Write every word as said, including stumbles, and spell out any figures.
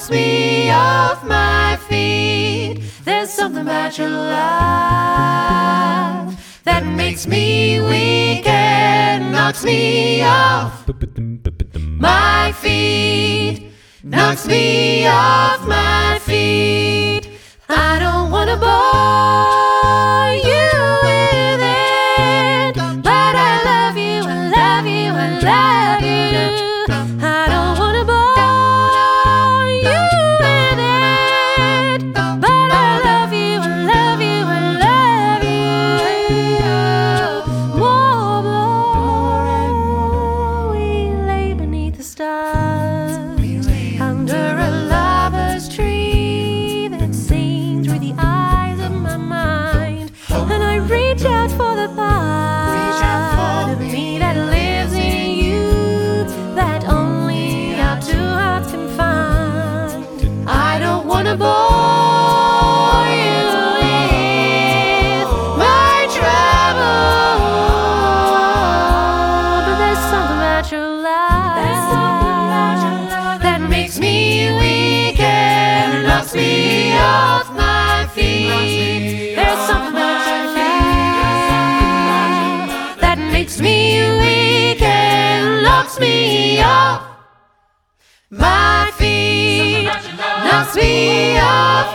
knocks me off my feet. There's something about your love that makes me weak and knocks me off my feet, knocks me off my feet. I don't wanna bore you with it, but I love you, I love you, I love you. I don't wanna bore you with it, but I love you, I love you, I love you. Whoa, we lay beneath the stars, under a lover's tree that sings through the eyes of my mind. And I reach out for the part of me that lives in you, that only our two hearts can find. I don't wanna bore you with my trouble, but there's something about your love that makes me weak and knocks me off my feet. There's something about your love that makes me weak and knocks me off my feet, knocks me off